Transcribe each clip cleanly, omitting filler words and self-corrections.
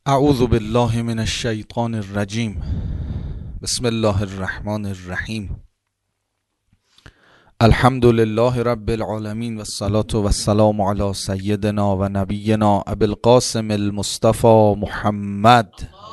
اعوذ بالله من الشیطان الرجیم. بسم الله الرحمن الرحیم. الحمد لله رب العالمین والصلاة والسلام علی سیدنا و نبینا ابی القاسم المصطفى محمد.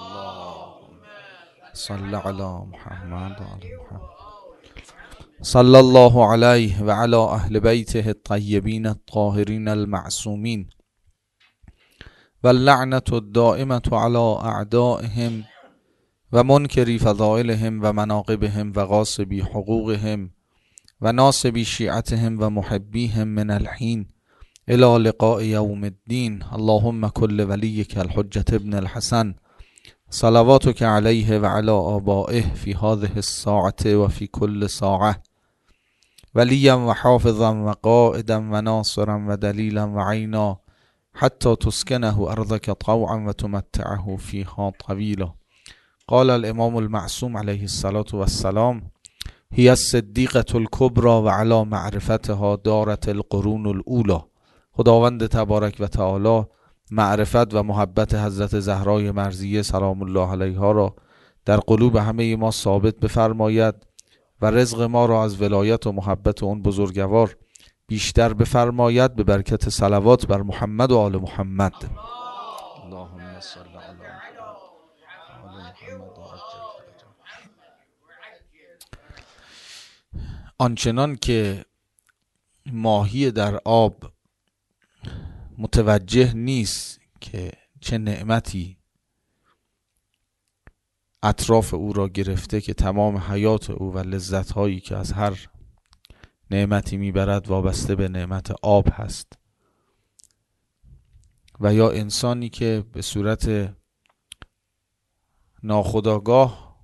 صل علی محمد و علی محمد. صلی الله علیه و علی اهل بیته الطیبین الطاهرین المعصومین واللعنة الدائمة على اعدائهم و منکری فضائلهم و مناقبهم و غاصبی حقوقهم و ناصبی شیعتهم و محبیهم من الحین الى لقاء یوم الدین. اللهم کل ولیک الحجة ابن الحسن صلواتک علیه و علی آبائه فی هذه الساعة و فی کل ساعة ولیا و حافظا و قائدا و ناصرا و دلیلا و عینا حتی تسکنه ارضک طوعا و تمتعه فیها طویلا. قال الامام المعصوم علیه الصلاة والسلام: هي الصدیقة الکبری و علی معرفتها دارت القرون الاولی. خداوند تبارک و تعالی معرفت و محبت حضرت زهرای مرضیه سلام الله علیها را در قلوب همه ما ثابت بفرماید و رزق ما را از ولایت و محبت اون بزرگوار بیشتر بفرماید به برکت صلوات بر محمد و آل محمد. اللهم صل علی محمد. آنچنان که ماهی در آب متوجه نیست که چه نعمتی اطراف او را گرفته که تمام حیات او و لذت‌هایی که از هر نعمتی میبرد وابسته به نعمت آب هست، و یا انسانی که به صورت ناخودآگاه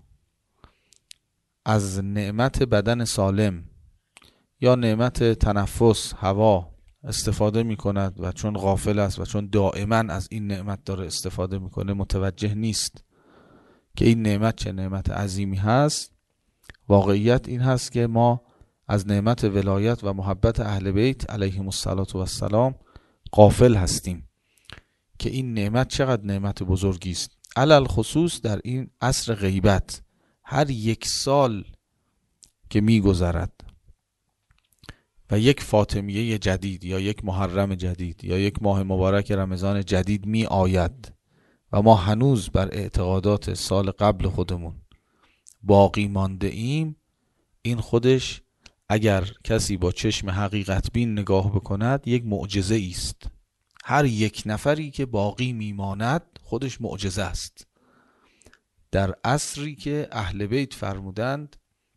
از نعمت بدن سالم یا نعمت تنفس هوا استفاده می کند و چون غافل است و چون دائما از این نعمت داره استفاده میکنه متوجه نیست که این نعمت چه نعمت عظیمی هست. واقعیت این هست که ما از نعمت ولایت و محبت اهل بیت علیهم السلام غافل هستیم که این نعمت چقدر نعمت بزرگی است. علل خصوص در این عصر غیبت، هر یک سال که میگذرد و یک فاطمیه جدید یا یک محرم جدید یا یک ماه مبارک رمضان جدید می آید و ما هنوز بر اعتقادات سال قبل خودمون باقی مانده ایم، این خودش اگر کسی با چشم حقیقت بین نگاه بکند یک معجزه است. هر یک نفری که باقی میماند خودش معجزه است. در عصری که اهل بیت فرمودند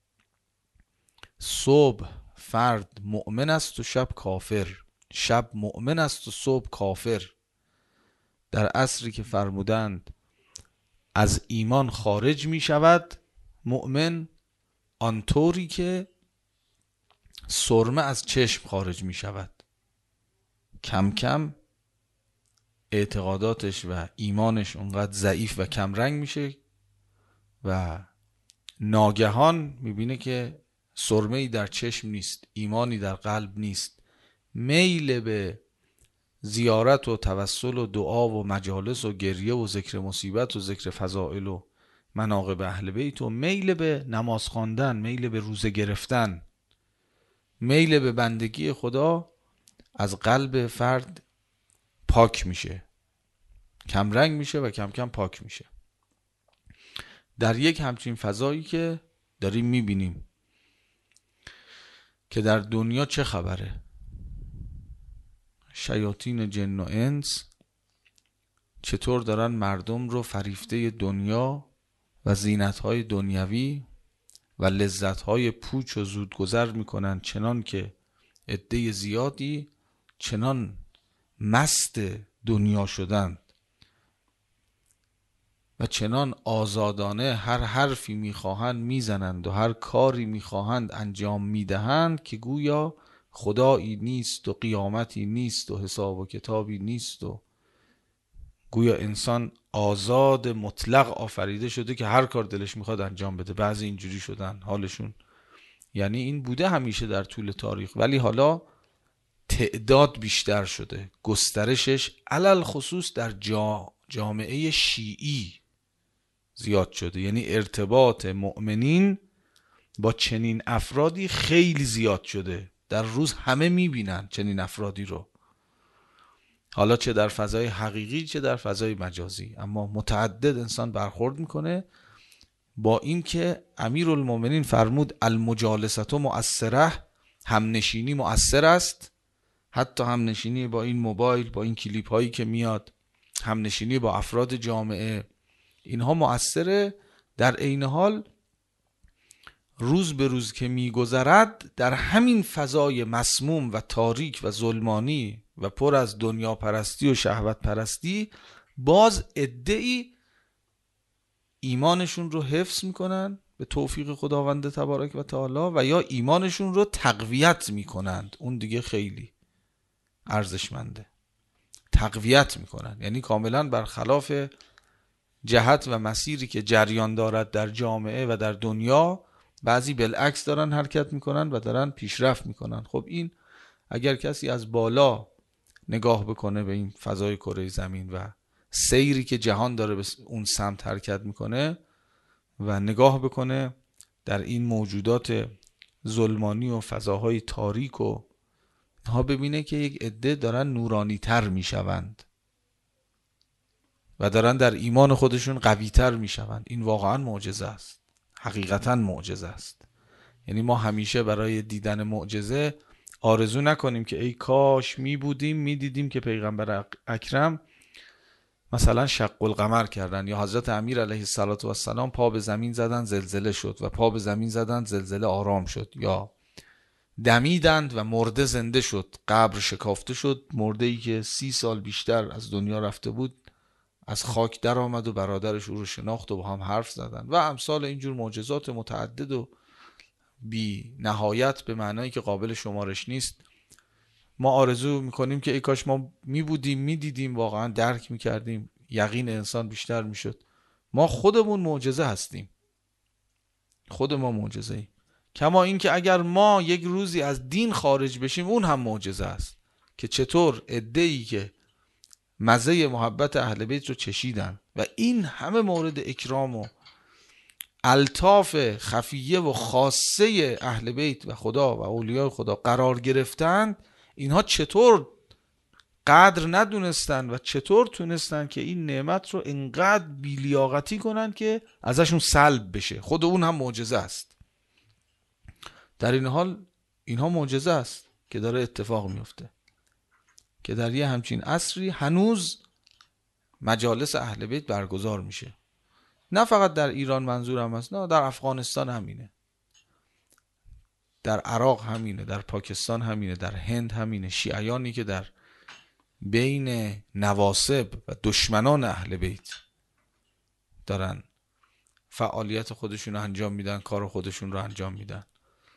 صبح فرد مؤمن است و شب کافر، شب مؤمن است و صبح کافر. در عصری که فرمودند از ایمان خارج می شود مؤمن آنطوری که سرمه از چشم خارج می شود. کم کم اعتقاداتش و ایمانش اونقدر ضعیف و کمرنگ میشه و ناگهان میبینه که سرمه‌ای در چشم نیست، ایمانی در قلب نیست، میل به زیارت و توسل و دعا و مجالس و گریه و ذکر مصیبت و ذکر فضائل و مناقب اهل بیت و میل به نماز خواندن، میل به روزه گرفتن، میل به بندگی خدا از قلب فرد پاک میشه، کمرنگ میشه و کم کم پاک میشه. در یک همچین فضایی که داریم میبینیم که در دنیا چه خبره، شیاطین جن و انس چطور دارن مردم رو فریفته دنیا و زینت‌های دنیوی و لذت‌های پوچ و زودگذر میکنن، چنان که عده زیادی چنان مست دنیا شدند و چنان آزادانه هر حرفی میخواهند میزنند و هر کاری میخواهند انجام میدهند که گویا خدایی نیست و قیامتی نیست و حساب و کتابی نیست و گویا انسان آزاد مطلق آفریده شده که هر کار دلش میخواد انجام بده. بعضی اینجوری شدن حالشون، یعنی این بوده همیشه در طول تاریخ، ولی حالا تعداد بیشتر شده، گسترشش علل خصوص در جامعه شیعی زیاد شده. یعنی ارتباط مؤمنین با چنین افرادی خیلی زیاد شده. در روز همه میبینن چنین افرادی رو، حالا چه در فضای حقیقی چه در فضای مجازی، اما متعدد انسان برخورد میکنه با این که امیرالمومنین فرمود المجالسة مؤثره، همنشینی مؤثر است. حتی همنشینی با این موبایل، با این کلیپ هایی که میاد، همنشینی با افراد جامعه، اینها مؤثره. در عین حال روز به روز که میگذرد در همین فضای مسموم و تاریک و ظلمانی و پر از دنیا پرستی و شهوت پرستی، باز عده‌ای ایمانشون رو حفظ میکنن به توفیق خداوند تبارک و تعالی و یا ایمانشون رو تقویت میکنند. اون دیگه خیلی ارزشمنده. تقویت میکنن، یعنی کاملا برخلاف جهت و مسیری که جریان دارد در جامعه و در دنیا، بعضی بالعکس دارن حرکت میکنن و دارن پیشرفت میکنن. خب این اگر کسی از بالا نگاه بکنه به این فضای کره زمین و سیری که جهان داره به اون سمت حرکت میکنه و نگاه بکنه در این موجودات ظلمانی و فضاهای تاریک و ها، ببینه که یک عده دارن نورانی تر میشوند و دارن در ایمان خودشون قوی تر میشوند. این واقعا معجزه است، حقیقتا معجزه است. یعنی ما همیشه برای دیدن معجزه آرزو نکنیم که ای کاش می بودیم می دیدیم که پیغمبر اکرم مثلا شق القمر کردن، یا حضرت امیر علیه السلام پا به زمین زدن زلزله شد و پا به زمین زدن زلزله آرام شد، یا دمیدند و مرده زنده شد، قبر شکافته شد، مرده ای که 30 سال بیشتر از دنیا رفته بود از خاک در آمد و برادرش او رو شناخت و با هم حرف زدن و امثال اینجور معجزات متعدد و بی نهایت به معنایی که قابل شمارش نیست. ما آرزو میکنیم که ای کاش ما میبودیم میدیدیم، واقعا درک میکردیم، یقین انسان بیشتر میشد. ما خودمون معجزه هستیم، خود ما معجزه ایم. کما این که اگر ما یک روزی از دین خارج بشیم اون هم معجزه است که چطور عده‌ای که مزه محبت اهل بیت رو چشیدن و این همه مورد اکرام و الطاف خفیه و خاصه اهل بیت و خدا و اولیاء خدا قرار گرفتند، اینها چطور قدر ندونستن و چطور تونستن که این نعمت رو انقدر بی‌لیاقتی کنن که ازشون سلب بشه. خود اون هم معجزه است. در این حال اینها معجزه است که داره اتفاق میفته که در یه همچین عصری هنوز مجالس اهل بیت برگزار میشه. نه فقط در ایران منظورم هست، نه، در افغانستان همینه، در عراق همینه، در پاکستان همینه، در هند همینه. شیعیانی که در بین نواصب و دشمنان اهل بیت دارن فعالیت خودشون رو انجام میدن، کار خودشون رو انجام میدن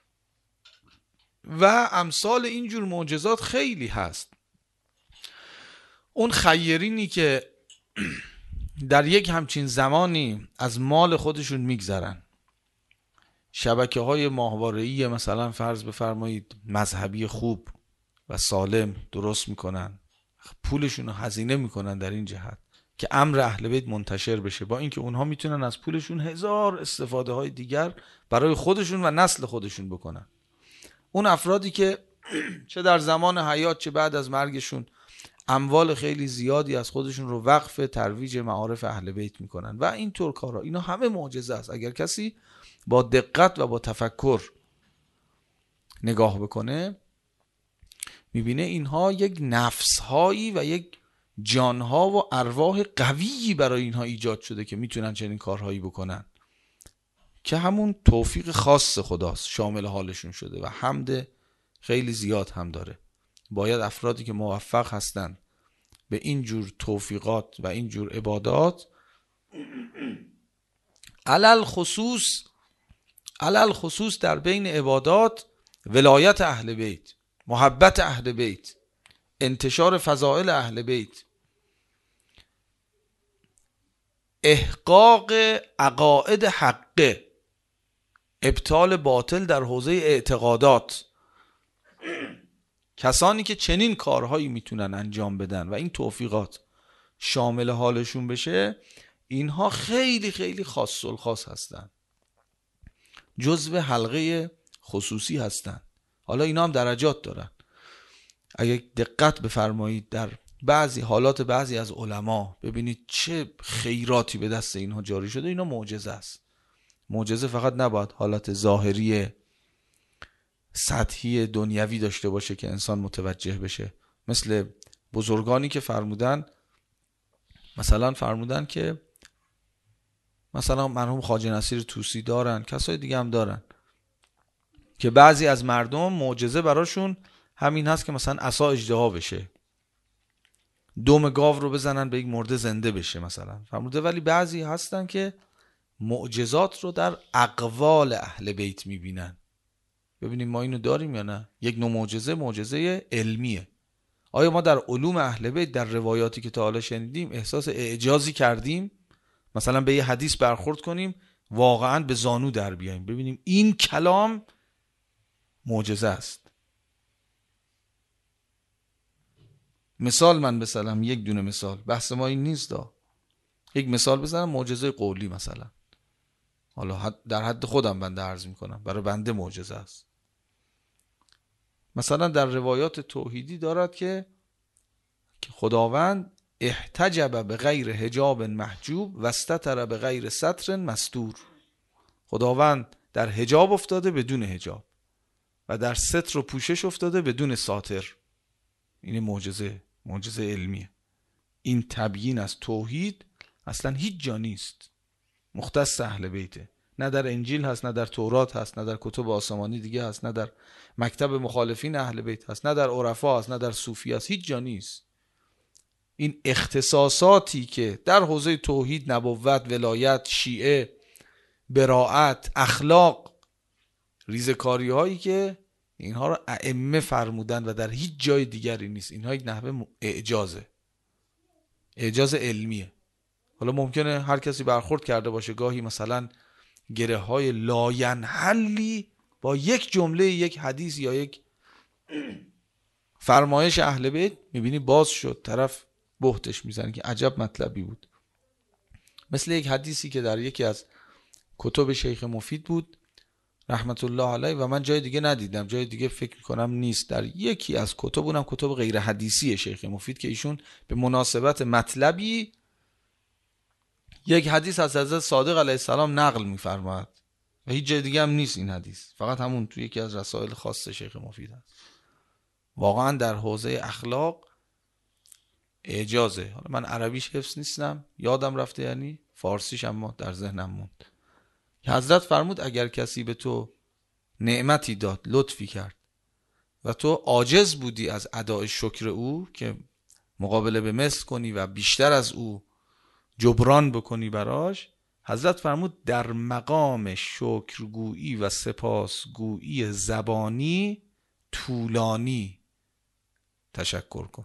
و امثال اینجور معجزات خیلی هست. اون خیرینی که در یک همچین زمانی از مال خودشون میگذرن، شبکه های ماهواره‌ای مثلا فرض بفرمایید مذهبی خوب و سالم درست میکنن، پولشون رو هزینه میکنن در این جهت که امر اهل بیت منتشر بشه، با اینکه اونها میتونن از پولشون هزار استفاده های دیگر برای خودشون و نسل خودشون بکنن. اون افرادی که چه در زمان حیات چه بعد از مرگشون اموال خیلی زیادی از خودشون رو وقف ترویج معارف اهل بیت میکنن و اینطور کارا، اینا همه معجزه است. اگر کسی با دقت و با تفکر نگاه بکنه میبینه اینها یک نفسهایی و یک جانها و ارواح قویی برای اینها ایجاد شده که میتونن چنین کارهایی بکنن که همون توفیق خاص خداست شامل حالشون شده و حمد خیلی زیاد هم داره. باید افرادی که موفق هستن به این جور توفیقات و این جور عبادات، علل خصوص در بین عبادات ولایت اهل بیت، محبت اهل بیت، انتشار فضائل اهل بیت، احقاق عقاید حقه، ابطال باطل در حوزه اعتقادات، کسانی که چنین کارهایی میتونن انجام بدن و این توفیقات شامل حالشون بشه، اینها خیلی خیلی خاص الخاص هستن، جزو حلقه خصوصی هستن. حالا اینا هم درجات دارن. اگه دقت بفرمایید در بعضی حالات بعضی از علما ببینید چه خیراتی به دست اینها جاری شده. اینا معجزه است. معجزه فقط نباید حالت ظاهری سطحی دنیوی داشته باشه که انسان متوجه بشه. مثل بزرگانی که فرمودن که مثلا مرحوم خواجه نصیر طوسی دارن، کسای دیگه هم دارن، که بعضی از مردم معجزه براشون همین هست که مثلا عصا اژدها بشه، دم گاو رو بزنن به یک مرده زنده بشه مثلا فرموده. ولی بعضی هستن که معجزات رو در اقوال اهل بیت میبینن. ببینیم ما اینو داریم یا نه. یک نوع معجزه علمیه. آیا ما در علوم اهل بیت در روایاتی که تا حالا شنیدیم احساس اعجازی کردیم؟ مثلا به یه حدیث برخورد کنیم واقعا به زانو در بیاییم ببینیم این کلام معجزه است. مثلا یک دونه مثال، بحث ما این نیست یک مثال بزنم معجزه قولی مثلا، حالا در حد خودم بنده عرض میکنم، برای بنده معجزه است. مثلا در روایات توحیدی دارد که خداوند احتجب به غیر حجاب محجوب و استتر به غیر ستر مستور. خداوند در حجاب افتاده بدون حجاب و در ستر و پوشش افتاده بدون ساتر. این معجزه علمیه. این تبیین از توحید اصلا هیچ جا نیست، مختص اهل بیته. نه در انجیل هست، نه در تورات هست، نه در کتب آسمانی دیگه هست، نه در مکتب مخالفین اهل بیت هست، نه در عرفا هست، نه در صوفی هست، هیچ جا نیست. این اختصاصاتی که در حوزه توحید، نبوت، ولایت، شیعه، براءت، اخلاق، ریزکاری هایی که اینها رو ائمه فرمودن و در هیچ جای دیگری نیست. اینها یک نحوه اعجاز علمیه. حالا ممکنه هر کسی برخورد کرده باشه گاهی مثلا گره های لاینحلی با یک جمله یک حدیث یا یک فرمایش اهل بیت، میبینی باز شد، طرف بهتش میزنه که عجب مطلبی بود. مثل یک حدیثی که در یکی از کتب شیخ مفید بود رحمت الله علیه و من جای دیگه ندیدم، جای دیگه فکر میکنم نیست، در یکی از کتب، اونم کتب غیر حدیثی شیخ مفید، که ایشون به مناسبت مطلبی یک حدیث از حضرت صادق علیه السلام نقل میفرماید و هیچ جای دیگه هم نیست این حدیث، فقط همون توی یکی از رسائل خاص شیخ مفید هست. واقعا در حوزه اخلاق اعجازه. حالا من عربیش حفظ نیستم، یادم رفته، یعنی فارسیش اما در ذهنم موند. حضرت فرمود اگر کسی به تو نعمتی داد، لطفی کرد و تو عاجز بودی از ادای شکر او که مقابله به مثل کنی و بیشتر از او جبران بکنی براش، حضرت فرمود در مقام شکرگویی و سپاسگویی زبانی طولانی تشکر کن.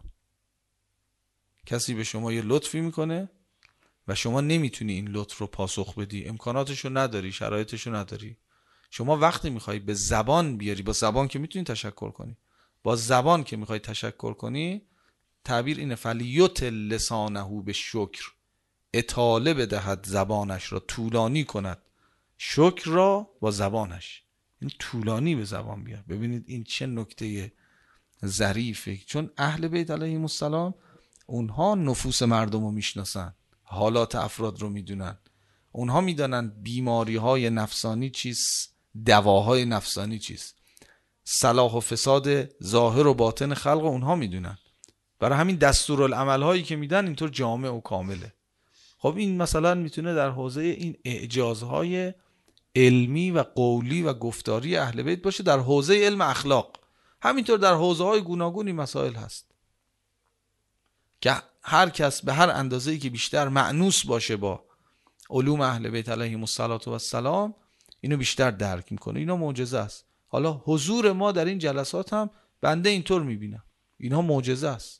کسی به شما یه لطفی میکنه و شما نمیتونی این لطف رو پاسخ بدی، امکاناتشو نداری، شرایطشو نداری. شما وقتی میخوای به زبان بیاری، با زبان که میتونی تشکر کنی، با زبان که میخوای تشکر کنی، تعبیر اینه فلیت لسانه به شکر، اطاله بدهد زبانش را، طولانی کند شکر را با زبانش، این طولانی به زبان بیار. ببینید این چه نکته ظریفه، چون اهل بیت علیهم السلام اونها نفوس مردم رو میشناسن، حالات افراد رو میدونن، اونها میدونن بیماری های نفسانی چیست، دواهای نفسانی چیست، صلاح و فساد ظاهر و باطن خلق اونها میدونن. برای همین دستورالعمل هایی که میدن اینطور جامع و کامله. خب این مثلا میتونه در حوزه این اعجازهای علمی و قولی و گفتاری اهل بیت باشه. در حوزه علم اخلاق همینطور در حوزه های گوناگونی مسائل هست که هر کس به هر اندازه‌ای که بیشتر مأنوس باشه با علوم اهل بیت علیهم السلام اینو بیشتر درک میکنه. اینا معجزه است. حالا حضور ما در این جلسات هم بنده اینطور میبینم، اینها معجزه است.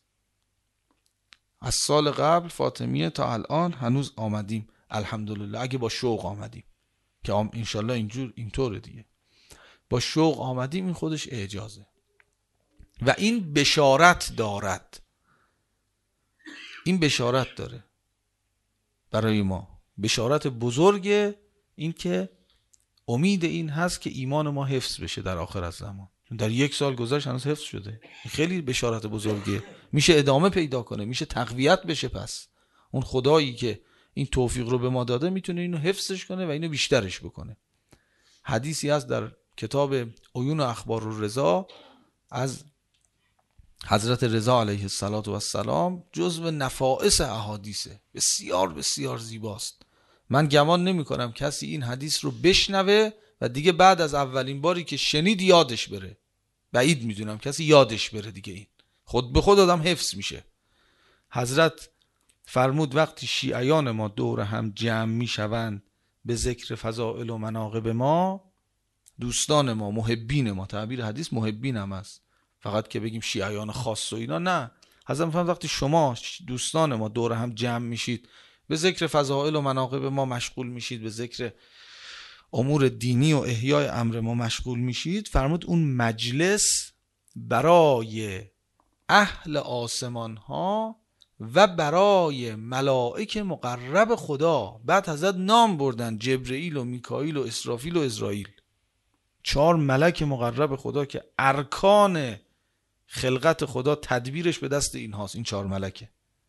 از سال قبل فاطمیه تا الان هنوز آمدیم الحمدلله، اگه با شوق آمدیم که انشالله اینطوره دیگه، با شوق آمدیم، این خودش اعجازه. و این بشارت دارد این بشارت داره برای ما، بشارت بزرگه. این که امید این هست که ایمان ما حفظ بشه در آخر الزمان. در 1 سال گذشت هنوز حفظ شده. خیلی بشارت بزرگه، میشه ادامه پیدا کنه، میشه تقویت بشه. پس اون خدایی که این توفیق رو به ما داده میتونه اینو حفظش کنه و اینو بیشترش بکنه. حدیثی هست در کتاب عیون اخبار الرضا از حضرت رضا علیه السلام، جزو نفائس احادیثه، بسیار بسیار زیباست. من گمان نمی کنم کسی این حدیث رو بشنوه و دیگه بعد از اولین باری که شنید یادش بره. بعید میدونم کسی یادش بره دیگه. این خود به خود آدم حفظ میشه. حضرت فرمود وقتی شیعیان ما دور هم جمع میشوند به ذکر فضائل و مناقب ما، دوستان ما، محبین ما، تعبیر حدیث محبین هم است، فقط که بگیم شیعیان خاص و اینا نه. حضرت فرمود وقتی شما دوستان ما دور هم جمع میشید به ذکر فضائل و مناقب ما مشغول میشید، به ذکر امور دینی و احیای امر ما مشغول میشید، فرمود اون مجلس برای اهل آسمان ها و برای ملائک مقرب خدا، بعد حضرت نام بردن جبرئیل و میکائیل و اسرافیل و اسرائیل، 4 ملک مقرب خدا که ارکان خلقت خدا تدبیرش به دست این هاست. این 4 ملکه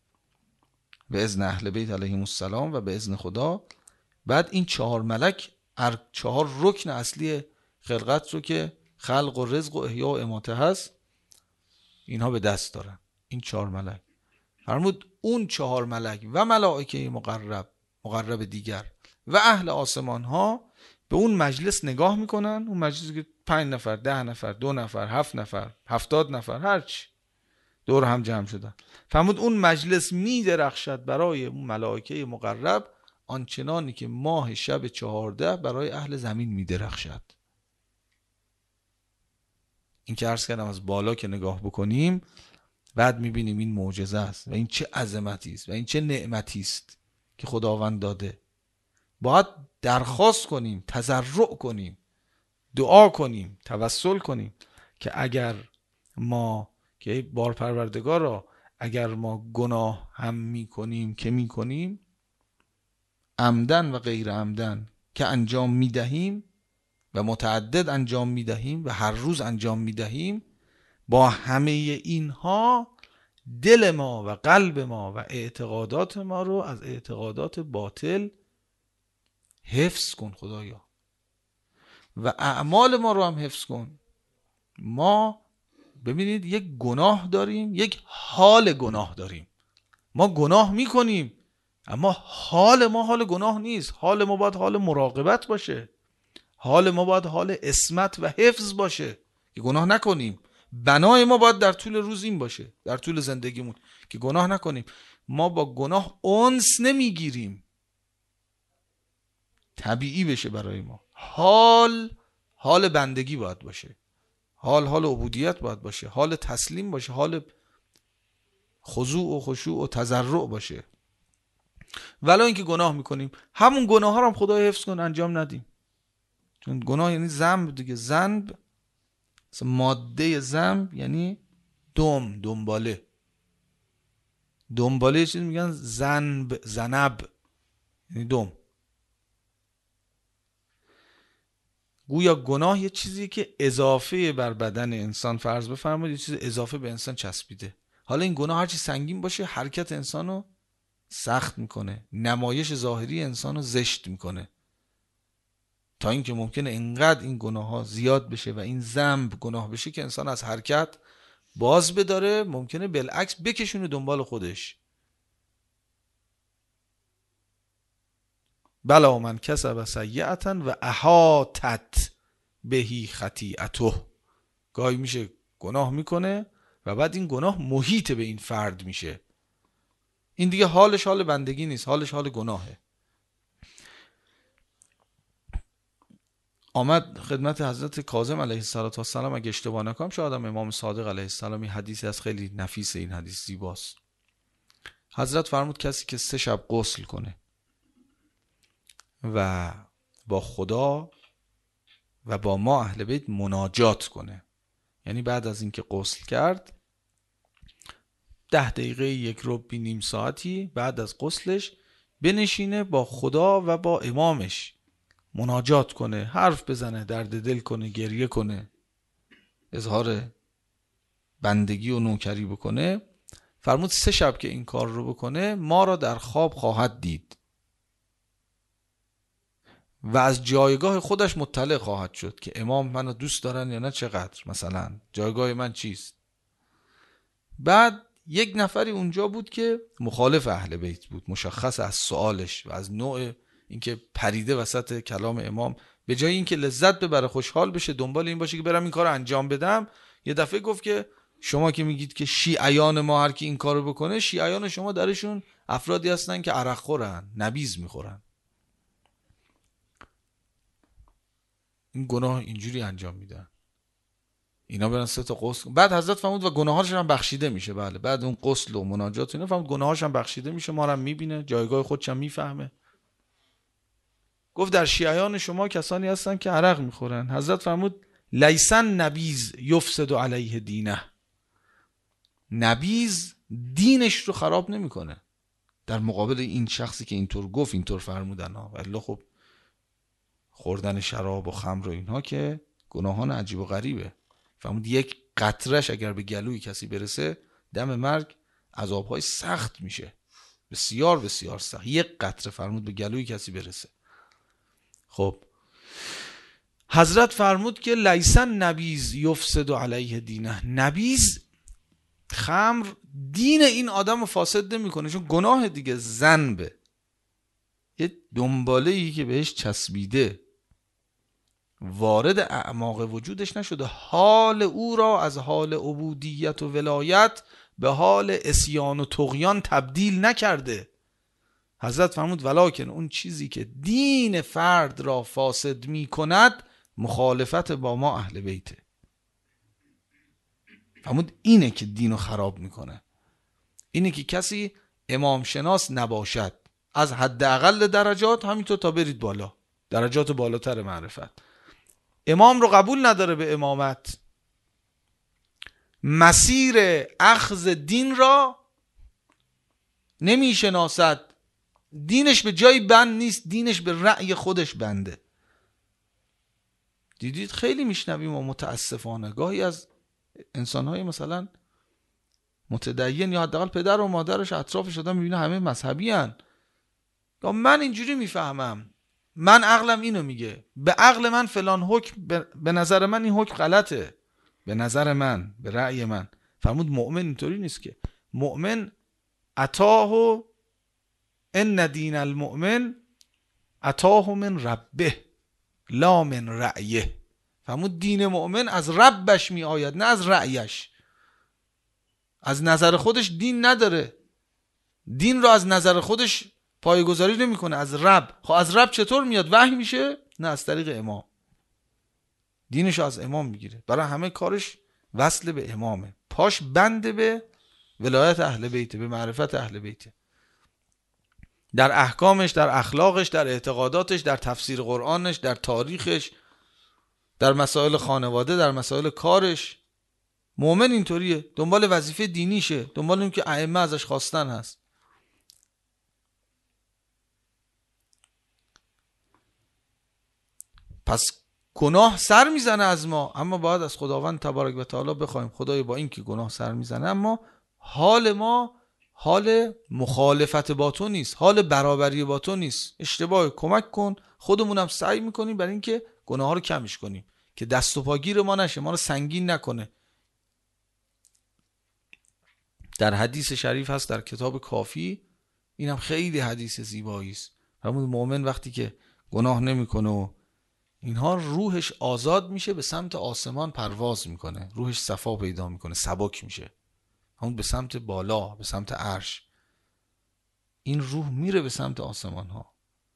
به اذن اهل بیت علیهم السلام و به اذن خدا. بعد این 4 ملک 4 رکن اصلی خلقت رو که خلق و رزق و احیا و اماته هست، اینها به دست دارن. این 4 ملک فرمود اون 4 ملک و ملائکه مقرب دیگر و اهل آسمان ها به اون مجلس نگاه میکنن. اون مجلسی که 5 نفر، 10 نفر، 2 نفر، 7 نفر، 70 نفر، هرچی دور هم جمع شدن. فرمود اون مجلس می درخشد برای اون ملائکه مقرب آنچنانی که ماه شب 14 برای اهل زمین می درخشد. این که عرض کردم از بالا که نگاه بکنیم بعد می بینیم این معجزه است و این چه عظمتی است و این چه نعمتی است که خداوند داده. باید درخواست کنیم، تضرع کنیم، دعا کنیم، توسل کنیم که اگر ما که بار پروردگارا اگر ما گناه هم میکنیم که میکنیم، عمدن و غیر عمدن که انجام میدهیم و متعدد انجام میدهیم و هر روز انجام میدهیم، با همه اینها دل ما و قلب ما و اعتقادات ما رو از اعتقادات باطل حفظ کن خدایا و اعمال ما رو هم حفظ کن. ما ببینید یک گناه داریم، یک حال گناه داریم. ما گناه میکنیم اما حال ما حال گناه نیست. حال ما باید حال مراقبت باشه، حال ما باید حال عصمت و حفظ باشه که گناه نکنیم. بنای ما باید در طول روز این باشه، در طول زندگیمون که گناه نکنیم. ما با گناه انس نمیگیریم، طبیعی بشه برای ما. حال بندگی باید باشه، حال عبودیت باید باشه، حال تسلیم باشه، حال خضوع و خشوع و تضرع باشه. ولی اینکه گناه میکنیم همون گناه ها رو هم خدای حفظ کن انجام ندیم. چون گناه یعنی ذنب دیگه. ذنب ماده ذنب یعنی دنباله یه چیز میگن ذنب یعنی دم. گویا گناه یه چیزی که اضافه بر بدن انسان، فرض بفرمایید یه چیز اضافه به انسان چسبیده. حالا این گناه هرچی سنگین باشه حرکت انسانو سخت میکنه، نمایش ظاهری انسانو زشت میکنه، تا اینکه ممکنه اینقدر این گناه ها زیاد بشه و این ذنب گناه بشه که انسان از حرکت باز بداره، ممکنه بالعکس بکشونه دنبال خودش. بلا من کسب سیئة و احاطت بهی خطیئته. گاهی میشه گناه میکنه و بعد این گناه محیط به این فرد میشه. این دیگه حالش حال بندگی نیست، حالش حال گناهه. آمد خدمت حضرت کاظم علیه السلام، اگه اشتباه نکنم شاید امام صادق علیه السلام، این حدیثی از خیلی نفیس، این حدیث زیباست. حضرت فرمود کسی که 3 شب غسل کنه و با خدا و با ما اهل بیت مناجات کنه، یعنی بعد از اینکه غسل کرد 10 دقیقه، یک ربع، نیم ساعتی بعد از غسلش بنشینه با خدا و با امامش مناجات کنه، حرف بزنه، درد دل کنه، گریه کنه، اظهار بندگی و نوکری بکنه. فرمود 3 شب که این کار رو بکنه ما را در خواب خواهد دید و از جایگاه خودش مطلع خواهد شد که امام منو دوست دارن یا نه، چقدر مثلا جایگاه من چیست. بعد یک نفری اونجا بود که مخالف اهل بیت بود، مشخص از سوالش و از نوع اینکه پریده وسط کلام امام، به جای اینکه لذت ببره خوشحال بشه دنبال این باشه که برم این کارو انجام بدم، یه دفعه گفت که شما که میگید که شیعیان ما هر کی این کارو بکنه، شیعیان شما درشون افرادی هستن که عرق خورن، نبیذ میخورن، این گناه اینجوری انجام میدن، اینا برن 3 تا غسل. بعد حضرت فرمود و گناهاشون هم بخشیده میشه. بله، بعد اون غسل و مناجات اینا فرمود گناهاشون هم بخشیده میشه، ما رو هم میبینه، جایگاه خودش هم میفهمه. گفت در شیعیان شما کسانی هستن که عرق میخورن. حضرت فرمود لیسن نبیذ یفسد علیه دینه، نبیذ دینش رو خراب نمیکنه. در مقابل این شخصی که اینطور گفت، اینطور فرمودن ها، والله خب خوردن شراب و خمر و اینها که گناهان عجیب و غریبه. فرمود یک قطرش اگر به گلوی کسی برسه دم مرگ عذابهای سخت میشه، بسیار بسیار سخت. یک قطره فرمود به گلوی کسی برسه. خب حضرت فرمود که لیسن نبیذ یفسد علیه دینه، نبیذ خمر دین این آدم رو فاسد نمیکنه، چون گناه دیگه، ذنبه، یه دنباله‌ای که بهش چسبیده، وارد اعماق وجودش نشده، حال او را از حال عبودیت و ولایت به حال عصیان و طغیان تبدیل نکرده. حضرت فرمود ولکن اون چیزی که دین فرد را فاسد می کند مخالفت با ما اهل بیته. فرمود اینه که دینو خراب میکنه، اینه که کسی امام شناس نباشد، از حداقل درجات همینطور تا برید بالا، درجات بالاتر معرفت. امام رو قبول نداره به امامت، مسیر اخذ دین را نمیشناسد، دینش به جای بند نیست، دینش به رأی خودش بنده. دیدید خیلی میشنویم و متاسفانه گاهی از انسانهای مثلا متدین یا حداقل پدر و مادرش اطرافش آدم میبینه همه مذهبی هن، یا من اینجوری میفهمم، من عقلم اینو میگه، به عقل من فلان حکم، به نظر من این حکم غلطه، به نظر من، به رأی من. فرمود مؤمن اینطوری نیست که، مؤمن اتاه ان دین المؤمن اتاه من ربه لا من رأیه. فرمود دین مؤمن از ربش می آید نه از رأیش. از نظر خودش دین نداره، دین رو از نظر خودش پایه‌گذاری نمیکنه، از رب. خب از رب چطور میاد؟ وحی میشه؟ نه، از طریق امام. دینش از امام میگیره، برای همه کارش وصل به امامه، پاش بنده به ولایت اهل بیته، به معرفت اهل بیته، در احکامش، در اخلاقش، در اعتقاداتش، در تفسیر قرآنش، در تاریخش، در مسائل خانواده، در مسائل کارش. مؤمن اینطوریه، دنبال وظیفه دینیشه، دنبال اون که ائمه ازش خواستن هست. پس گناه سر میزنه از ما، اما باید از خداوند تبارک و تعالی بخوایم خدای با این که گناه سر میزنه، اما حال ما حال مخالفت با تو نیست، حال برابری با تو نیست. اشتباه کمک کن، خودمونم سعی میکنیم برای اینکه گناه ها رو کمش کنیم که دست و پاگیر ما نشه، ما رو سنگین نکنه. در حدیث شریف هست در کتاب کافی، اینم خیلی حدیث زیبایی است. همون مؤمن وقتی که گناه نمیکنه و اینها، روحش آزاد میشه، به سمت آسمان پرواز میکنه، روحش صفا پیدا میکنه، سبک میشه، همون به سمت بالا، به سمت عرش. این روح میره به سمت آسمان ها.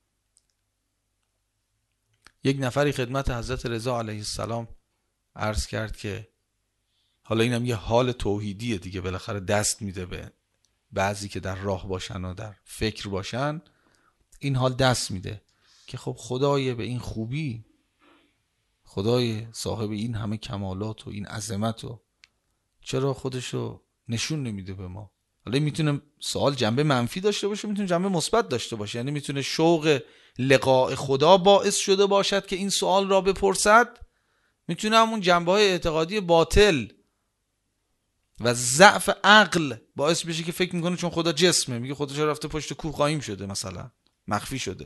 یک نفری خدمت حضرت رضا علیه السلام عرض کرد که حالا اینم یه حال توحیدیه دیگه، بالاخره دست میده به بعضی که در راه باشن و در فکر باشن، این حال دست میده که خب خدای به این خوبی، خدای صاحب این همه کمالات و این عظمت، و چرا خودشو نشون نمیده به ما؟ حالا میتونه سوال جنبه منفی داشته باشه، میتونه جنبه مثبت داشته باشه. یعنی میتونه شوق لقاء خدا باعث شده باشد که این سوال را بپرسد، میتونه همون جنبه های اعتقادی باطل و ضعف عقل باعث بشه که فکر میکنه چون خدا جسمه، میگه خدا چرا رفته پشت کوه قایم شده، مثلا مخفی شده.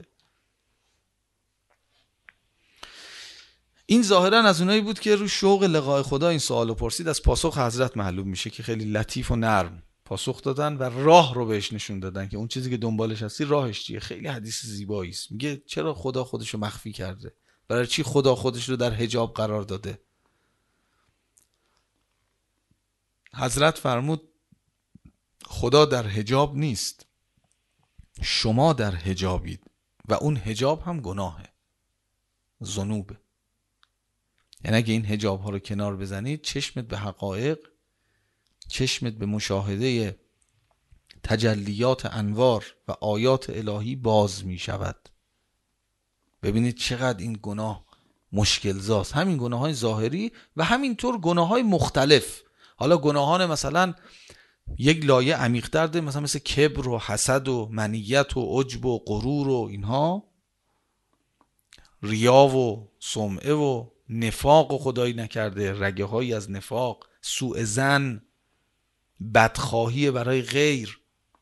این ظاهرا از اونایی بود که رو شوق لقاء خدا این سوالو پرسید. از پاسخ حضرت معلوم میشه که خیلی لطیف و نرم پاسخ دادن و راه رو بهش نشون دادن که اون چیزی که دنبالش هستی راهش چیه. خیلی حدیث زیبایی است. میگه چرا خدا خودشو مخفی کرده؟ برای چی خدا خودش رو در حجاب قرار داده؟ حضرت فرمود خدا در حجاب نیست، شما در حجابید و اون حجاب هم گناهه، ذنوبه. یعنی اگه این حجاب ها رو کنار بزنید، چشمت به حقایق، چشمت به مشاهده تجلیات انوار و آیات الهی باز می شود. ببینید چقدر این گناه مشکل زاست، همین گناه های ظاهری و همینطور گناه های مختلف. حالا گناهان مثلا یک لایه عمیق تر، مثل کبر و حسد و منیت و عجب و غرور و اینها، ریا و سمعه و نفاق و خدایی نکرده رگه هایی از نفاق، سوء ظن، بدخواهی برای غیر.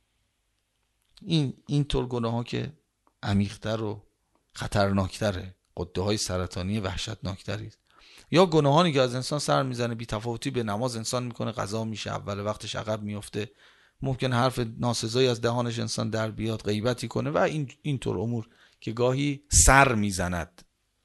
این طور گناه ها که عمیق‌تر و خطرناکتره، غده های سرطانی وحشتناکتری است. یا گناهانی که از انسان سر میزنه، بی تفاوتی به نماز انسان میکنه، قضا میشه، اول وقتش عقب میفته، ممکن حرف ناسزایی از دهانش انسان در بیاد، غیبتی کنه و این طور امور که گاهی سر میزند.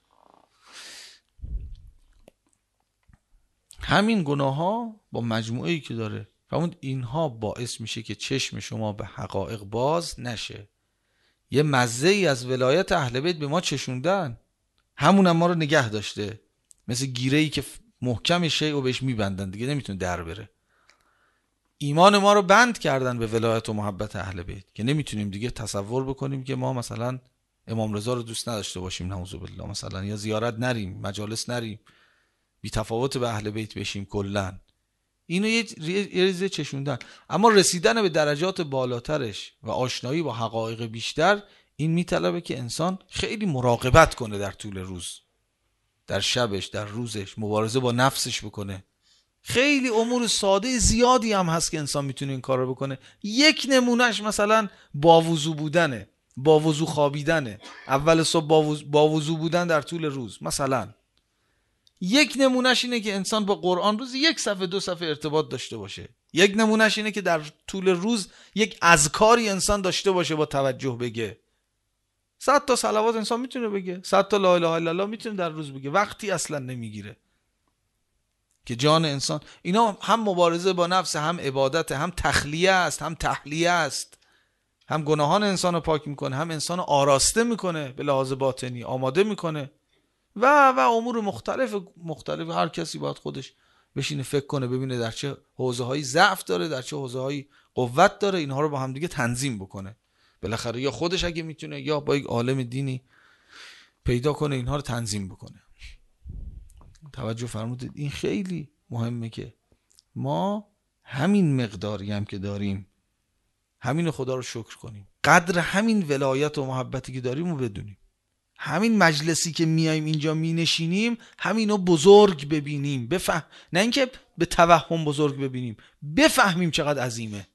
همین گناه ها با مجموعه‌ای که داره، فرمود اینها باعث میشه که چشم شما به حقایق باز نشه. یه مزه ای از ولایت اهل بیت به ما چشوندن، همون هم ما رو نگه داشته، مثل گیره ای که محکم شیء و بهش میبندن دیگه نمیتونه در بره. ایمان ما رو بند کردن به ولایت و محبت اهل بیت که نمیتونیم دیگه تصور بکنیم که ما مثلا امام رضا رو دوست نداشته باشیم، نعوذ بالله، مثلا یا زیارت نریم، مجالس نریم، بی تفاوت به اهل بیت بشیم کلا. اینو یه ریزه چشوندن. اما رسیدن به درجات بالاترش و آشنایی با حقایق بیشتر، این میطلبه که انسان خیلی مراقبت کنه در طول روز، در شبش، در روزش، مبارزه با نفسش بکنه. خیلی امور ساده زیادی هم هست که انسان میتونه این کار رو بکنه. یک نمونهش مثلا با وضو بودنه، با وضو خوابیدنه، اول صبح با وضو بودن در طول روز. مثلا یک نمونهش اینه که انسان با قرآن روز 1 صفحه 2 صفحه ارتباط داشته باشه. یک نمونهش اینه که در طول روز یک اذکاری انسان داشته باشه، با توجه بگه. 100 تا صلوات انسان میتونه بگه، 100 تا لا اله الا الله میتونه در روز بگه، وقتی اصلا نمیگیره که جان انسان. اینا هم مبارزه با نفس، هم عبادت، هم تخلیه است، هم تحلیه است، هم گناهان انسان رو پاک میکنه، هم انسان رو آراسته میکنه، به لحاظ باطنی آماده میکنه و امور مختلف. هر کسی باید خودش بشینه فکر کنه، ببینه در چه حوزه هایی ضعف داره، در چه حوزه هایی قوت داره، اینها رو با هم دیگه تنظیم بکنه. بالاخره یا خودش اگه میتونه یا با یک عالم دینی پیدا کنه اینها رو تنظیم بکنه. توجه فرمودید، این خیلی مهمه که ما همین مقداری هم که داریم، همین خدا رو شکر کنیم، قدر همین ولایت و محبتی که داریم رو بدونیم. همین مجلسی که میایم اینجا مینشینیم، همینو بزرگ ببینیم، نه اینکه به توهم بزرگ ببینیم، بفهمیم چقدر عظیمه،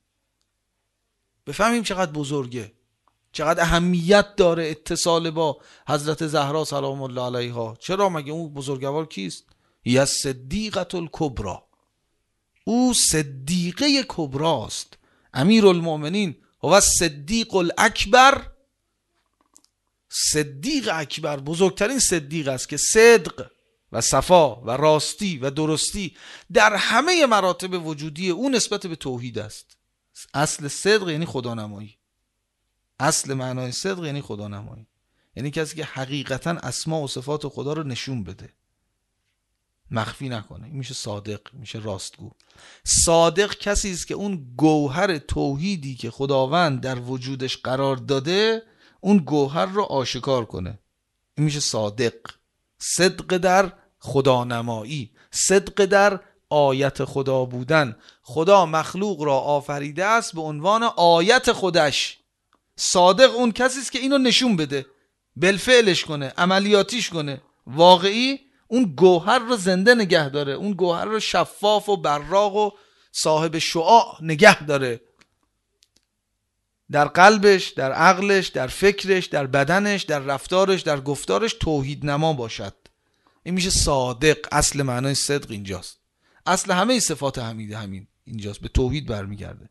بفهمیم چقدر بزرگه، چقدر اهمیت داره اتصال با حضرت زهرا سلام الله علیها. چرا؟ مگه اون بزرگوار کیست؟ یا صدیقه الکبری، او صدیقه کبراست. امیرالمؤمنین هو صدیق الاکبر، صدیق اکبر بزرگترین صدیق است که صدق و صفا و راستی و درستی در همه مراتب وجودی او نسبت به توحید است. اصل صدق یعنی خدا نمایی، اصل معنای صدق یعنی خدا نمایی، یعنی کسی که حقیقتا اسما و صفات خدا رو نشون بده، مخفی نکنه. این میشه صادق، میشه راستگو. صادق کسی است که اون گوهر توحیدی که خداوند در وجودش قرار داده، اون گوهر رو آشکار کنه. این میشه صادق. صدق در خدا نمایی، صدق در آیت خدا بودن، خدا مخلوق را آفریده است به عنوان آیت خودش. صادق اون کسی است که اینو نشون بده، بالفعلش کنه، عملیاتیش کنه. واقعی اون گوهر رو زنده نگه داره، اون گوهر رو شفاف و براق و صاحب شعاع نگه داره در قلبش، در عقلش، در فکرش، در بدنش، در رفتارش، در گفتارش توحید نما باشد. این میشه صادق. اصل معنای صدق اینجاست. اصل همه صفات حمیده همین اینجاست، به توحید برمیگرده.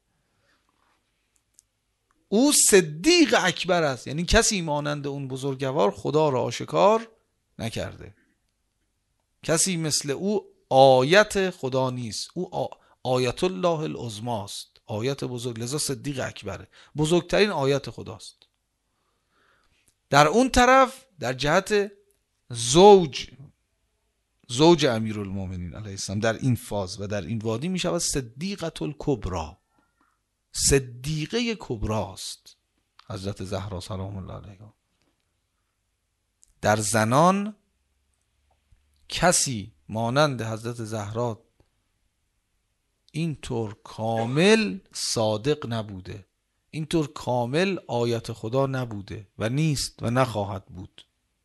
او صدیق اکبر است، یعنی کسی مانند اون بزرگوار خدا را آشکار نکرده. کسی مثل او آیت خدا نیست. او آیت الله العظمی است، آیت بزرگ، لذا صدیق اکبره، بزرگترین آیت خداست. در اون طرف در جهت زوج امیرالمومنین علیه السلام در این فاز و در این وادی می شود صدیقه الکبری، صدیقه کبراست حضرت زهرا سلام الله علیها. در زنان کسی مانند حضرت زهرا اینطور کامل صادق نبوده، اینطور کامل آیت خدا نبوده و نیست و نخواهد بود.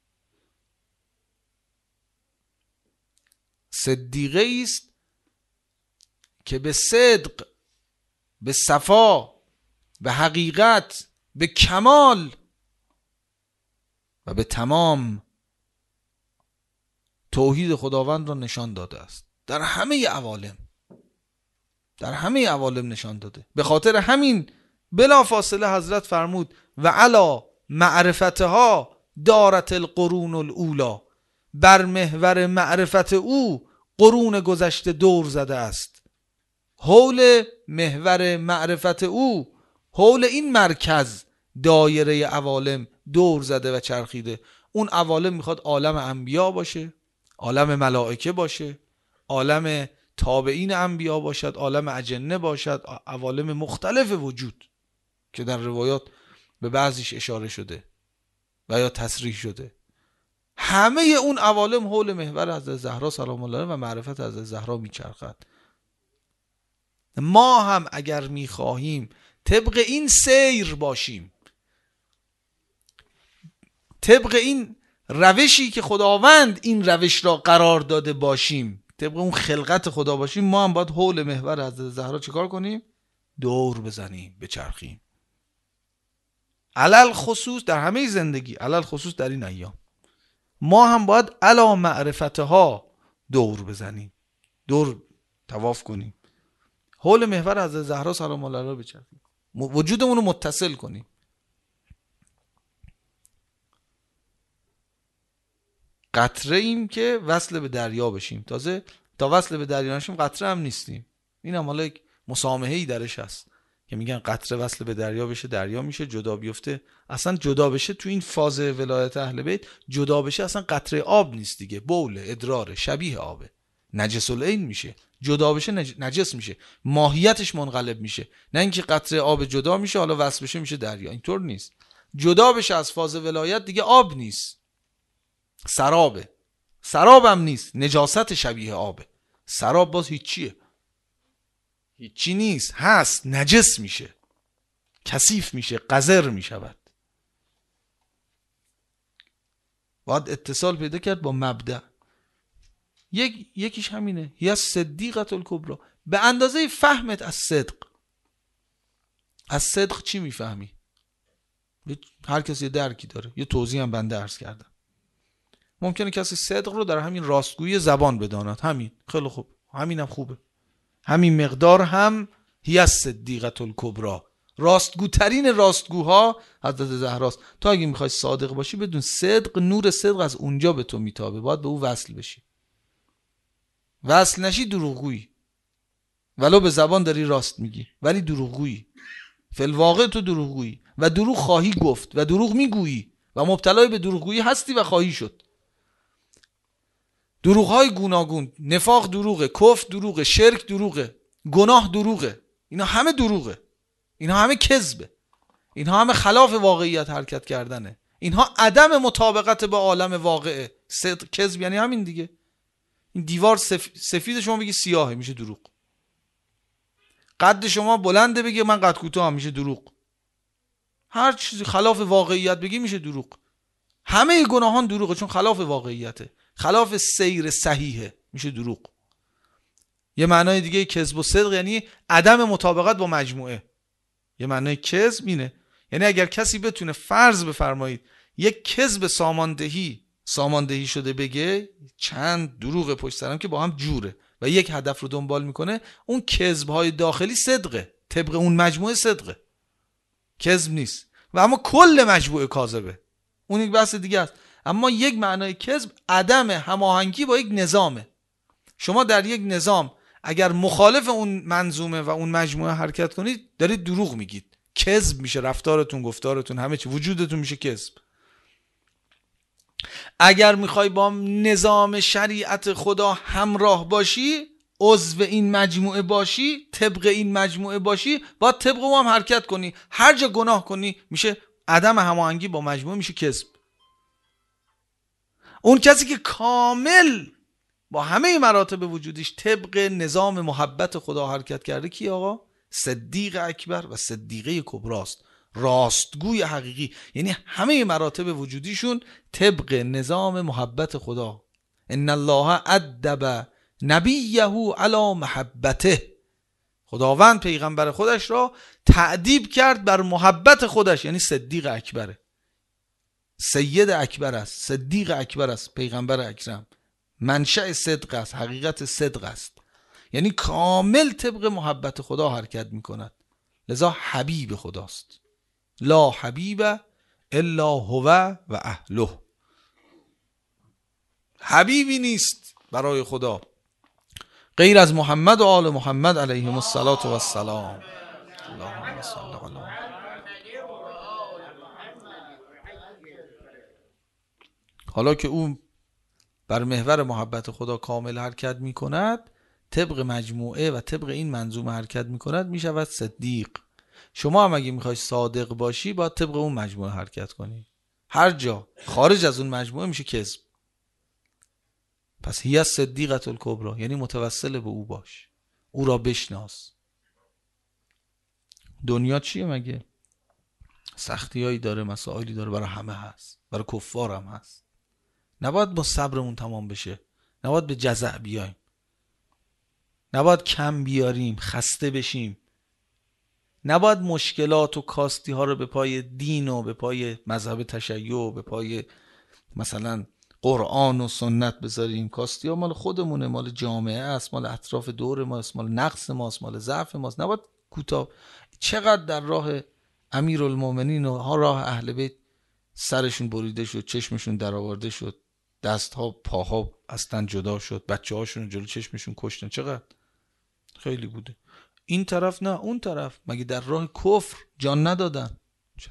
صدیقه است که به صدق، به صفا، به حقیقت، به کمال و به تمام توحید خداوند را نشان داده است. در همه عوالم، در همه عوالم نشان داده. به خاطر همین بلا فاصله حضرت فرمود و علا معرفتها دارت القرون الاولا، بر محور معرفت او قرون گذشته دور زده است. حول محور معرفت او، حول این مرکز دایره عوالم دور زده و چرخیده. اون عوالم میخواد عالم انبیا باشه، عالم ملائکه باشه، عالم تابعین انبیا باشد، عالم اجنه باشد، عوالم مختلف وجود که در روایات به بعضیش اشاره شده و یا تصریح شده. همه اون عوالم حول محور حضرت زهرا سلام الله علیها و معرفت حضرت زهرا میچرخد. ما هم اگر میخواهیم طبق این سیر باشیم، طبق این روشی که خداوند این روش را قرار داده باشیم، طبق اون خلقت خدا باشیم، ما هم باید حول محور حضرت زهرا چیکار کنیم؟ دور بزنیم، بچرخیم. علل خصوص در همه زندگی، علل خصوص در این ایام ما هم باید علا معرفتها دور بزنیم، دور طواف کنیم، حول محور حضرت زهرا سلام الله علیها بچرخیم، وجودمون رو متصل کنیم. قطره ایم که وصل به دریا بشیم. تازه تا وصل به دریا نشیم قطره هم نیستیم. این هم حالا یک مسامحه‌ای درش هست که میگن قطره وصل به دریا بشه دریا میشه، جدا بیفته. اصلا جدا بشه تو این فاز ولایت اهل بیت، جدا بشه اصلا قطره آب نیست دیگه، بول، ادرار، شبیه آبه، نجس العین میشه. جدا بشه نجس میشه، ماهیتش منقلب میشه. نه اینکه قطره آب جدا میشه حالا وصل بشه میشه دریا، اینطور نیست. جدا بشه از فاز ولایت دیگه آب نیست، سرابه. سراب هم نیست، نجاست شبیه آبه. سراب باز هیچیه، هیچی نیست، هست، نجس میشه، کثیف میشه، قذر میشود. باید اتصال پیدا کرد با مبدأ. یکیش همینه، یا صدیقه الکبری. به اندازه فهمت از صدق. از صدق چی میفهمی؟ هر کسی یه درکی داره، یه توضیح هم بنده عرض کردم. ممکنه کسی صدق رو در همین راستگویی زبان بداند، همین خیلی خوب، همینم خوبه، همین مقدار هم هی صدیقه الکبری، راستگوترین راستگوها حضرت زهراست. تو اگه میخوای صادق باشی بدون صدق، نور صدق از اونجا به تو میتابه، باید به او وصل بشی. وصل نشی دروغگویی، ولو به زبان داری راست میگی ولی دروغگویی، فی الواقع تو دروغگویی و دروغ خواهی گفت و دروغ میگویی و مبتلای به دروغگویی هستی و خواهی شد. دروغ‌های گوناگون، نفاق دروغه، کفر دروغه، شرک دروغه، گناه دروغه، اینا همه دروغه، اینا همه کذبه، اینها همه خلاف واقعیت حرکت کردنه، اینها عدم مطابقت با عالم واقعه. صدق کذب یعنی همین دیگه. این دیوار سفید شما بگی سیاهه میشه دروغ. قد شما بلنده بگه من قد کوتاه، میشه دروغ. هر چیزی خلاف واقعیت بگی میشه دروغ. همه گناهان دروغه، چون خلاف واقعیته، خلاف سیر صحیحه، میشه دروغ. یه معنای دیگه کذب و صدق یعنی عدم مطابقت با مجموعه. یه معنای کذب اینه، یعنی اگر کسی بتونه فرض بفرمایید یک کذب ساماندهی شده بگه، چند دروغ پشت سرم که با هم جوره و یک هدف رو دنبال میکنه، اون کذب‌های داخلی صدقه، طبق اون مجموعه صدقه، کذب نیست. و اما کل مجموعه کاذبه، اون یک بحث دیگه است. اما یک معنای کذب عدم هماهنگی با یک نظامه. شما در یک نظام اگر مخالف اون منظومه و اون مجموعه حرکت کنید، دارید دروغ میگید، کذب میشه رفتارتون، گفتارتون، همه چی، وجودتون میشه کذب. اگر میخوای با نظام شریعت خدا همراه باشی، عضو این مجموعه باشی، طبق این مجموعه باشی، باید طبق او هم حرکت کنی. هر جا گناه کنی میشه عدم هماهنگی با مجموعه، میشه کذب. اون کسی که کامل با همه مراتب وجودیش طبق نظام محبت خدا حرکت کرده کی آقا؟ صدیق اکبر و صدیقه کبراست، راستگوی حقیقی. یعنی همه مراتب وجودیشون طبق نظام محبت خدا. ان الله ادب نبیه علی محبته. خداوند پیغمبر خودش را تأدیب کرد بر محبت خودش، یعنی صدیق اکبره، سید اکبر است، صدیق اکبر است، پیغمبر اکرم، منشأ صدق است، حقیقت صدق است، یعنی کامل طبق محبت خدا حرکت می کند. لذا حبیب خداست. لا حبیب الا هو و اهله. حبیبی نیست برای خدا غیر از محمد و آل محمد علیهم الصلاة و السلام. اللهم صل علی. حالا که او بر محور محبت خدا کامل حرکت می کند، طبق مجموعه و طبق این منظومه حرکت می کند، می شود صدیق. شما هم اگه می خواهی صادق باشی باید طبق اون مجموعه حرکت کنی. هر جا خارج از اون مجموعه میشه کذب. پس هی صدیقة الکبری، یعنی متوسل به او باش، او را بشناس. دنیا چیه مگه؟ سختیایی داره، مسائلی داره، برای همه هست، برای کفار هم هست. نباید با صبرمون تمام بشه، نباید به جزع بیایم، نباید کم بیاریم، خسته بشیم، نباید مشکلات و کاستی ها رو به پای دین و به پای مذهب تشیع و به پای مثلا قرآن و سنت بذاریم. کاستی ها مال خودمونه، مال جامعه است، مال اطراف دور ما است، مال نقص ماست، مال ضعف ماست. نباید کوتاه. چقدر در راه امیرالمومنین و راه اهل بیت سرشون بریده شد، چشمشون درآورده شد، دستها پاها از تن جدا شد، بچه هاشون جلو چشمشون کشتن. چقدر خیلی بوده. این طرف نه اون طرف، مگه در راه کفر جان ندادن؟ چرا؟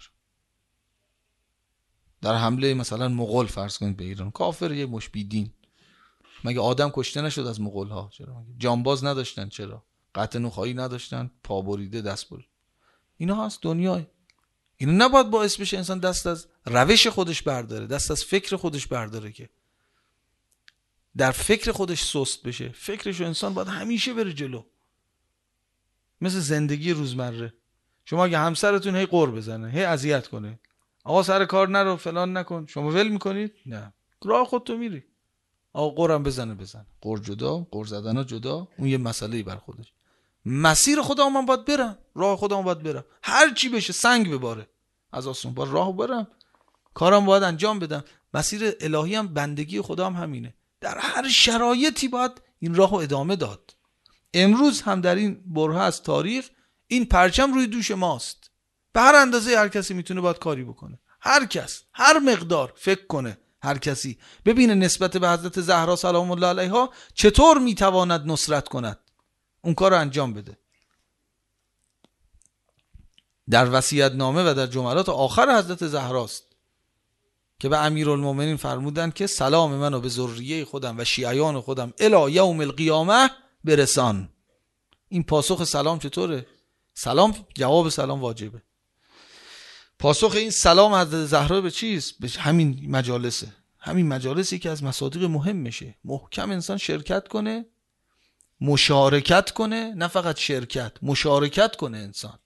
در حمله مثلا مغول فرض کنید به ایران، کافر یه مش بیدین، مگه آدم کشته نشد از مغول ها؟ چرا؟ مگه جانباز نداشتن؟ چرا؟ قطع نخایی نداشتن؟ پا بریده، دست بریده. اینا هست دنیای. اینو نباید باعث بشه انسان دست از روش خودش برداره، دست از فکر خودش برداره، که در فکر خودش سست بشه. فکرشو انسان باید همیشه بره جلو، مثل زندگی روزمره. شما اگه همسرتون هی قر بزنه، هی اذیت کنه، آقا سر کار نرو، فلان نکن، شما ول میکنید؟ نه، راه خودتو میری. آقا قرم بزنه، قر جدا، قر زدن جدا، اون یه مسئله‌ای بر خودش. مسیر خدا من باید برم، راه خدا من باید برم، هر چی بشه سنگ بباره از آسمون، با راه برم، کارم باید انجام بدم. مسیر الهی هم بندگی خدا هم همینه، در هر شرایطی باید این راهو ادامه داد. امروز هم در این برهه از تاریخ این پرچم روی دوش ماست. به هر اندازه هر کسی میتونه باید کاری بکنه، هر کس هر مقدار فکر کنه، هر کسی ببینه نسبت به حضرت زهرا سلام الله علیها چطور میتواند نصرت کند، اون کار رو انجام بده. در وصیت نامه و در جملات آخر حضرت زهراست که به امیرالمومنین فرمودند که سلام منو به ذریه خودم و شیعیان خودم الی یوم القیامه برسان. این پاسخ سلام چطوره؟ سلام، جواب سلام واجبه. پاسخ این سلام حضرت زهرا به چیست؟ به همین مجالسه. همین مجالسی که از مصادیق مهم میشه، محکم انسان شرکت کنه مشارکت کنه، نه فقط شرکت، مشارکت کنه انسان.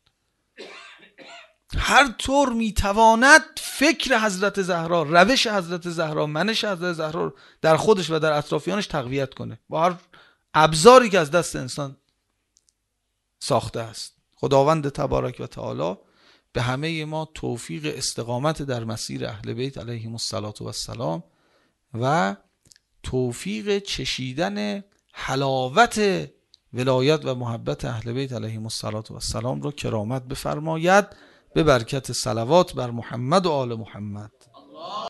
هر طور میتواند فکر حضرت زهرا، روش حضرت زهرا، منش حضرت زهرا در خودش و در اطرافیانش تقویت کنه با هر ابزاری که از دست انسان ساخته است. خداوند تبارک و تعالی به همه ما توفیق استقامت در مسیر اهل بیت علیهم السلام و توفیق چشیدن حلاوت ولایت و محبت اهل بیت علیهم السلام رو کرامت بفرماید به برکت صلوات بر محمد و آل محمد.